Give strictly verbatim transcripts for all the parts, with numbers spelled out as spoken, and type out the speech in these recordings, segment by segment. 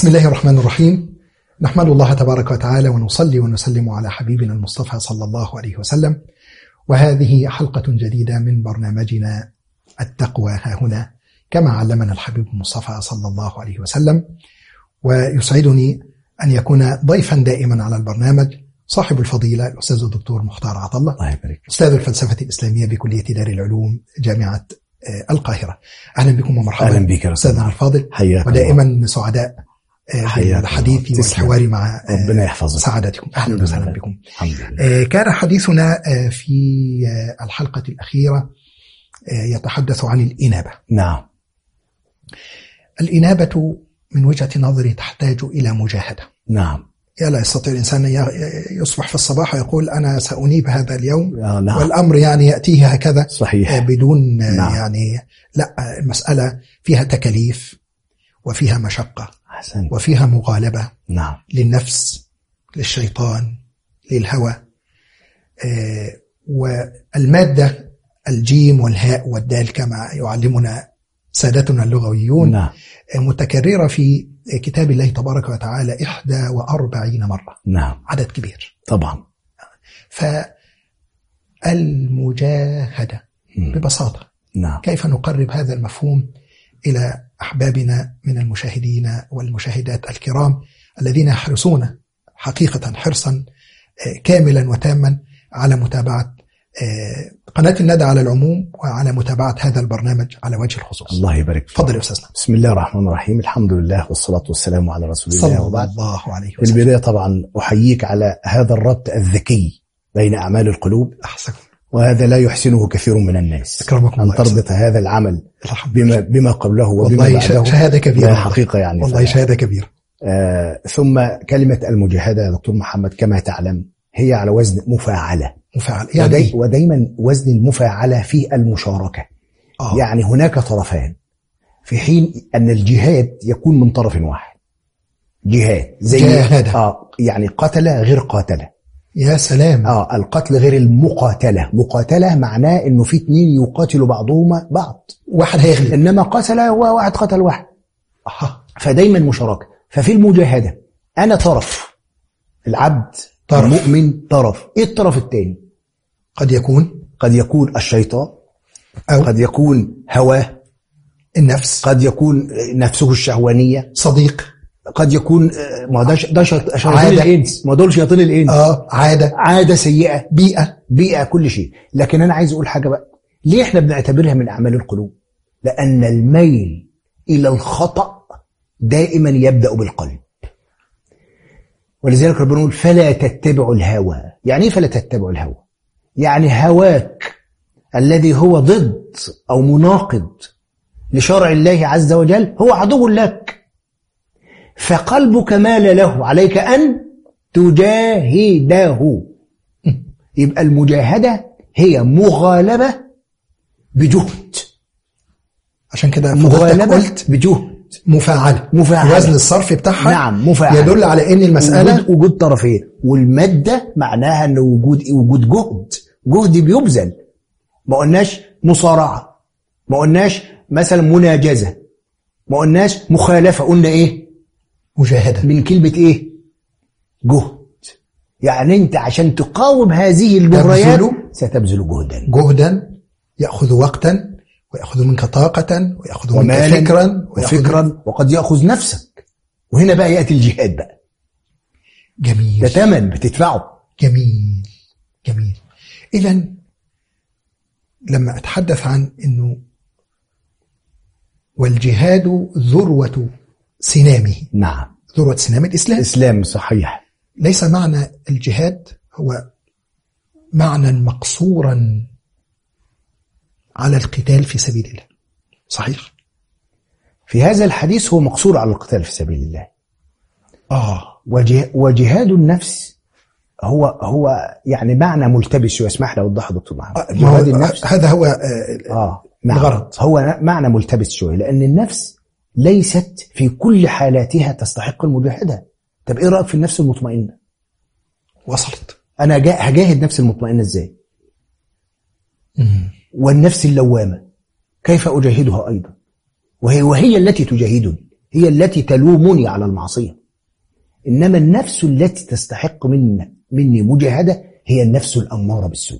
بسم الله الرحمن الرحيم. نحمد الله تبارك وتعالى ونصلي ونسلم على حبيبنا المصطفى صلى الله عليه وسلم. وهذه حلقة جديدة من برنامجنا التقوى ها هنا كما علمنا الحبيب المصطفى صلى الله عليه وسلم. ويسعدني أن يكون ضيفا دائما على البرنامج صاحب الفضيلة الأستاذ الدكتور مختار عطلة، الله يبارك، أستاذ الفلسفة الإسلامية بكلية دار العلوم جامعة القاهرة. أهلا بكم ومرحبا. أهلا بك أستاذنا الفاضل، ودائما سعداء بالحديث والحوار مع ربنا يحفظك. سعادتكم. أهلا وسهلا بكم. الحمد لله. كان حديثنا في الحلقة الأخيرة يتحدث عن الإنابة. نعم. الإنابة من وجهة نظري تحتاج إلى مجاهدة. نعم. لا يستطيع الإنسان يصبح في الصباح ويقول أنا سأنيب هذا اليوم. نعم. والأمر يعني يأتيه هكذا صحيح. بدون نعم. يعني لا، المسألة فيها تكاليف وفيها مشقة أحسن. وفيها مغالبة. نعم. للنفس، للشيطان، للهوى. والمادة الجيم والهاء والدال كما يعلمنا سادتنا اللغويون. نعم. متكررة في كتاب الله تبارك وتعالى إحدى وأربعين مرة. نعم. عدد كبير طبعا. فالمجاهدة ببساطة. نعم. كيف نقرب هذا المفهوم إلى أحبابنا من المشاهدين والمشاهدات الكرام الذين يحرصون حقيقة حرصا كاملا وتاما على متابعة قناة الندى على العموم وعلى متابعة هذا البرنامج على وجه الخصوص. الله يبارك فيك. تفضل يا أستاذنا. بسم الله الرحمن الرحيم. الحمد لله والصلاة والسلام على رسول الله صلى الله عليه وسلم. في البداية طبعا أحييك على هذا الربط الذكي بين أعمال القلوب. أحسن. وهذا لا يحسنه كثير من الناس. أكرمكم أن الله. تربط هذا العمل بما, بما قبله وبما بعده. والله شهادة كبيرة. حقيقة يعني. والله شهادة كبيرة. آه ثم كلمة المجاهدة يا دكتور محمد كما تعلم هي على وزن مفاعلة. مفاعل يعني ودي ودايما وزن المفاعلة في المشاركة. آه. يعني هناك طرفان، في حين أن الجهاد يكون من طرف واحد. جهاد زي جاهد. آه يعني قتل غير قاتل. يا سلام. آه القتل غير المقاتلة. مقاتلة معناه إنه في اتنين يقاتلوا بعضهما بعض، واحد هيغلب. إنما قتل وواحد قتل واحد. آه. فدايما مشاركة. ففي المجاهدة أنا طرف، العبد طرف. المؤمن طرف. إيه الطرف الثاني؟ قد يكون قد يكون الشيطان، أو قد يكون هواه، النفس، قد يكون نفسه الشهوانية، صديق، قد يكون ما ده ده شياطين عادة. الإنس، ما دول شياطين الإنس. آه عادة، عادة سيئة، بيئة بيئة، كل شيء. لكن أنا عايز أقول حاجة بقى، ليه إحنا بنعتبرها من أعمال القلوب؟ لأن الميل إلى الخطأ دائما يبدأ بالقلب. ولذلك ربنا يقول فلا تتبعوا الهوى. يعني إيه فلا تتبعوا الهوى؟ يعني هواك الذي هو ضد أو مناقض لشرع الله عز وجل هو عدو لك، فقلبك مال له، عليك أن تجاهده. يبقى المجاهدة هي مغالبة بجهد. عشان كده مغالبة قلت بجهد مفاعلة. مفاعلة. وزن الصرف بتاعها نعم مفاعلة. يدل على ان المسألة وجود, وجود طرفين. والمادة معناها ان وجود وجود جهد جهد بيبذل. ما قلناش مصارعة، ما قلناش مثلا مناجزة، ما قلناش مخالفة، قلنا ايه؟ مجاهدة. من كلمة ايه؟ جهد. يعني انت عشان تقاوم هذه المغريات ستبذل جهدا. جهدا يأخذ وقتا ويأخذ منك طاقة ويأخذ منك فكرا وفكرا وقد يأخذ نفسك. وهنا بقى يأتي الجهاد بقى. جميل. ده ثمن بتدفعه. جميل جميل. إذن لما أتحدث عن أنه والجهاد ذروة سنامه. نعم. ذروة سنام الإسلام. الإسلام صحيح. ليس معنى الجهاد هو معنى مقصورا على القتال في سبيل الله. صحيح. في هذا الحديث هو مقصور على القتال في سبيل الله. آه. وجه وجهاد النفس هو هو يعني معنى ملتبس شوية. اسمح لي أوضحه دكتور محمد. آه جهاد النفس هذا هو آه آه الغرض. هو معنى ملتبس شوية، لأن النفس ليست في كل حالاتها تستحق المجاهدة. طب إيه رأيك في النفس المطمئنة؟ وصلت. أنا هجاهد نفس المطمئنة إزاي؟ مم. والنفس اللوامة كيف أجاهدها أيضا؟ وهي, وهي التي تجاهدني. هي التي تلومني على المعصية، إنما النفس التي تستحق مني, مني مجاهدة هي النفس الأمارة بالسوء.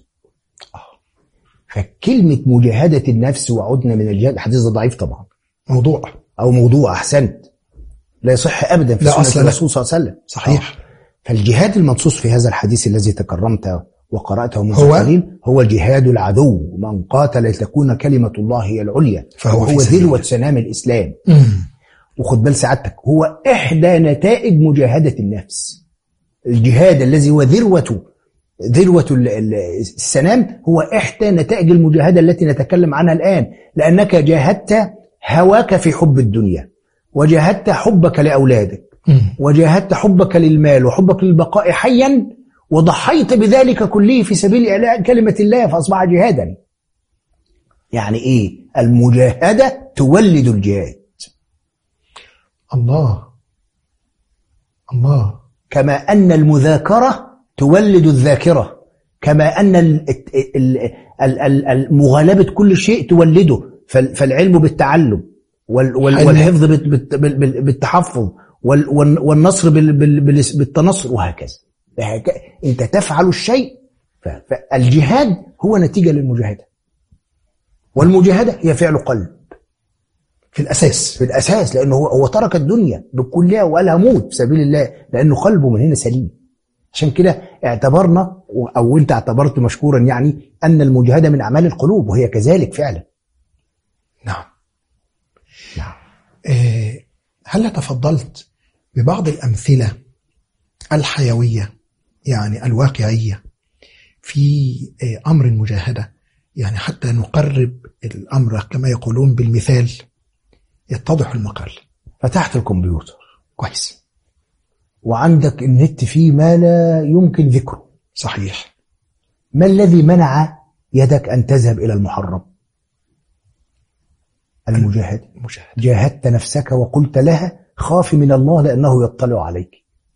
فكلمة مجاهدة النفس وعدنا من الجهاد، الحديث ده ضعيف طبعا، موضوع أو موضوع، أحسنت، لا يصح أبدا في سنة الرسول صلى الله عليه وسلم. صحيح. فالجهاد المنصوص في هذا الحديث الذي تكرمت وقرأته منذ قليل هو جهاد العدو، من قاتل لتكون كلمة الله هي العليا فهو هو ذروة سنام الإسلام. مم. وخد بال سعادتك، هو إحدى نتائج مجاهدة النفس. الجهاد الذي هو ذروة ذروة السنام هو إحدى نتائج المجاهدة التي نتكلم عنها الآن، لأنك جاهدت هواك في حب الدنيا، وجاهدت حبك لأولادك، وجاهدت حبك للمال وحبك للبقاء حيا، وضحيت بذلك كله في سبيل إعلاء كلمة الله فأصبح جهادا. يعني إيه؟ المجاهدة تولد الجهاد. الله الله. كما أن المذاكرة تولد الذاكرة، كما أن المغالبة كل شيء تولده، فالعلم بالتعلم والحفظ بالتحفظ والنصر بالتنصر وهكذا. أنت تفعل الشيء، فالجهاد هو نتيجة للمجاهدة، والمجاهدة هي فعل قلب في الأساس في الأساس لأنه هو ترك الدنيا بكلها وقال هموت في سبيل الله، لأنه قلبه من هنا سليم. عشان كده اعتبرنا، أو أنت اعتبرت مشكورا يعني، أن المجاهدة من أعمال القلوب، وهي كذلك فعلا. نعم نعم. إيه، هل تفضلت ببعض الأمثلة الحيوية يعني الواقعية في إيه أمر المجاهدة، يعني حتى نقرب الأمر كما يقولون بالمثال يتضح المقال؟ فتحت الكمبيوتر كويس، وعندك النت فيه ما لا يمكن ذكره. صحيح. ما الذي منع يدك أن تذهب إلى المحرم؟ المجاهد. المجاهد. جاهدت نفسك وقلت لها خاف من الله لأنه يطلع عليك.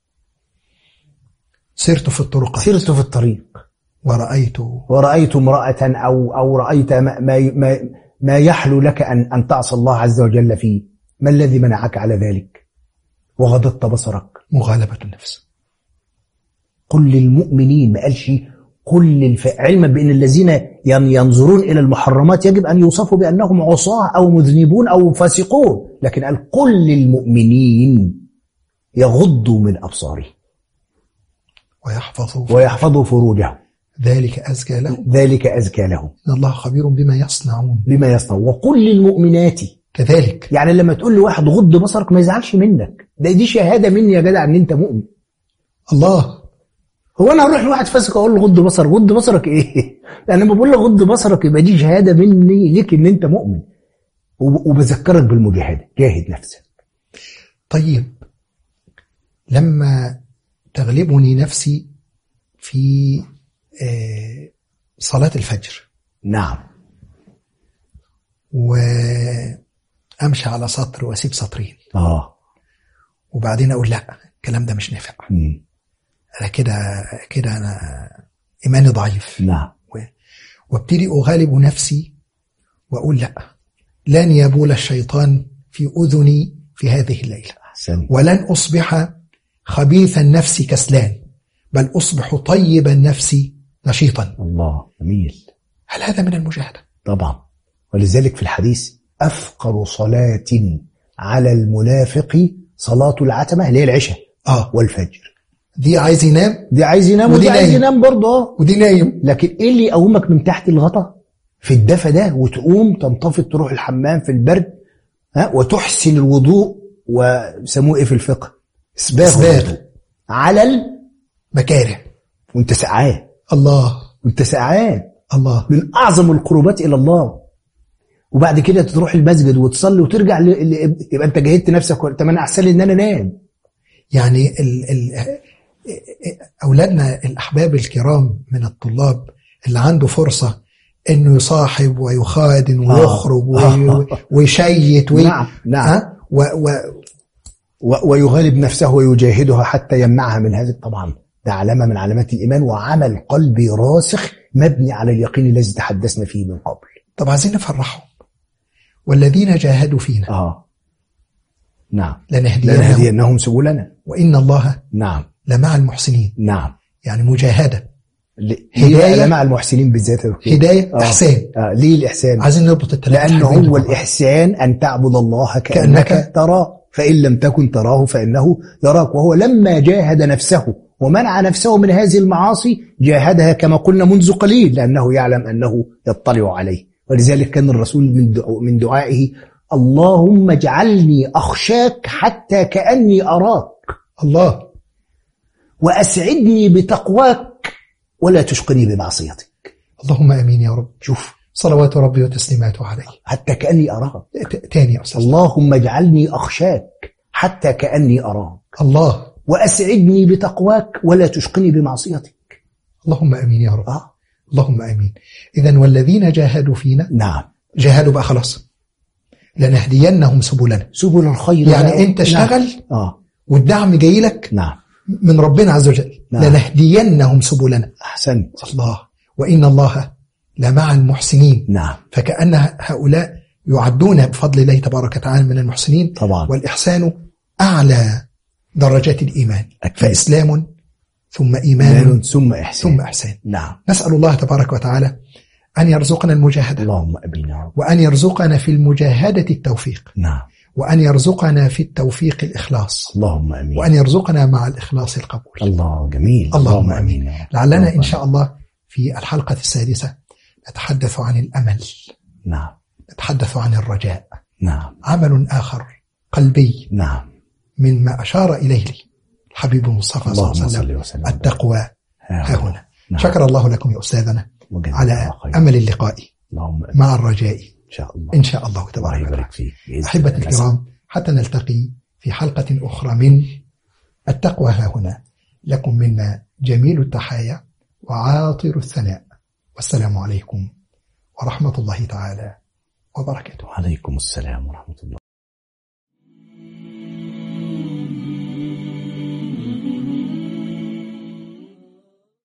سرت في الطرق سرت في الطريق ورأيت ورأيت امرأة أو أو رأيت ما ما ما يحلو لك أن أن تعصى الله عز وجل فيه. ما الذي منعك على ذلك؟ وغضضت بصرك. مغالبة النفس. قل للمؤمنين، ما قالش قل الف... علما بأن الذين ينظرون إلى المحرمات يجب أن يوصفوا بأنهم عصاة أو مذنبون أو فاسقون، لكن قال قل للمؤمنين يغضوا من أبصارهم ويحفظوا ويحفظوا فروجهم ذلك أزكى لهم ذلك أزكى لهم إن الله خبير بما يصنعون بما يصنعون. وقل للمؤمنات كذلك. يعني لما تقول لواحد غض بصرك ما يزعلش منك، ده دي شهادة مني يا جدع ان انت مؤمن. الله. هو انا هروح لواحد فاسق اقول له غض بصرك؟ غض بصرك ايه؟ لان لما بقول له غض بصرك يبقى دي شهادة مني ليك ان انت مؤمن، وبذكرك بالمجاهدة، جاهد نفسك. طيب لما تغلبني نفسي في صلاة الفجر، نعم، وأمشي على سطر وأسيب سطرين، آه وبعدين أقول لا الكلام ده مش نافع، مم. أنا كده كده أنا إيماني ضعيف، نعم، وابتدي أغالب نفسي وأقول لا، لن يبول الشيطان في أذني في هذه الليلة، أحسن. ولن أصبح خبيث النفس كسلان، بل أصبح طيب النفس نشيطا. الله، جميل. هل هذا من المجاهدة؟ طبعا. ولذلك في الحديث أفقر صلاة على المنافق صلاة العتمة اللي هي العشاء آه. والفجر. دي عايز ينام، دي عايز ينام، ودي عايز ينام برضه، ودي نايم. لكن ايه اللي يقومك من تحت الغطا في الدفا ده وتقوم تنطفئ تروح الحمام في البرد، ها، وتحسن الوضوء، وسموه ايه في الفقه؟ اسباغ على المكاره وانت سعان. الله، وانت سعان. الله، من اعظم القربات الى الله. وبعد كده تروح المسجد وتصلي وترجع ل... يبقى انت جهدت نفسك. طب انا احسن لي ان انا انام. يعني ال... ال... اولادنا الاحباب الكرام من الطلاب اللي عنده فرصه انه يصاحب ويخادن ويخرج وي... ويشيت وي... نعم نعم و... و... و... ويغالب نفسه ويجاهدها حتى يمنعها من هذا. طبعا ده علامه من علامات الايمان، وعمل قلبي راسخ مبني على اليقين الذي تحدثنا فيه من قبل. طب عايزين نفرحهم، والذين جاهدوا فينا آه. نعم لنهدينهم, لنهدينهم سبلنا وإن الله نعم لمع المحسنين. نعم يعني مجاهدة، هداية مع المحسنين بالذات. هداية آه. إحسان. آه. ليه الإحسان؟ عايزين نربط الثلاثة، لأنه هو الإحسان أن تعبد الله كأنك, كأنك تراه، فإن لم تكن تراه فإنه يراك. وهو لما جاهد نفسه ومنع نفسه من هذه المعاصي جاهدها كما قلنا منذ قليل، لأنه يعلم أنه يطلع عليه. ولذلك كان الرسول من دعائه اللهم اجعلني أخشاك حتى كأني أراك، الله، وأسعدني بتقواك ولا تشقني بمعصيتك. اللهم أمين يا رب. شوف، صلوات ربي وتسليماته عليه. حتى كأني أراك. تاني يا أستاذ، اللهم اجعلني أخشاك حتى كأني أراك، الله، وأسعدني بتقواك ولا تشقني بمعصيتك. اللهم أمين يا رب. آه. اللهم أمين. إذن والذين جاهدوا فينا، نعم، جاهدوا بقى خلاص، لنهدينهم سبلنا، سبل الخير. يعني أنت اشتغل. نعم. آه. والدعم جاي لك. نعم. من ربنا عز وجل. نعم. لنهدينهم سبلنا. أحسنت. الله، وإن الله لمع المحسنين. نعم. فكأن هؤلاء يعدون بفضل الله تبارك وتعالى من المحسنين. طبعا. والإحسان أعلى درجات الإيمان. أكيد. فإسلام ثم إيمان ثم إحسان. ثم إحسان. نعم. نسأل الله تبارك وتعالى أن يرزقنا المجاهدة. اللهم أمين يا رب. وأن يرزقنا في المجاهدة التوفيق. نعم. وأن يرزقنا في التوفيق الإخلاص. اللهم أمين. وأن يرزقنا مع الإخلاص القبول. الله جميل. اللهم أمين. لعلنا إن شاء الله في الحلقة السادسة نتحدث عن الأمل. نعم. نتحدث عن الرجاء. نعم. عمل آخر قلبي. نعم. مما أشار إليه الحبيب المصطفى صلى الله عليه وسلم، التقوى ها هنا. نعم. شكر الله لكم يا أستاذنا على أمل اللقاء مع الرجاء إن شاء الله إن شاء الله تبارك وتعالى. أحبتي الكرام، حتى نلتقي في حلقة أخرى من التقوى ها هنا، لكم منا جميل التحايا وعاطر الثناء، والسلام عليكم ورحمة الله تعالى وبركاته. وعليكم السلام ورحمة الله.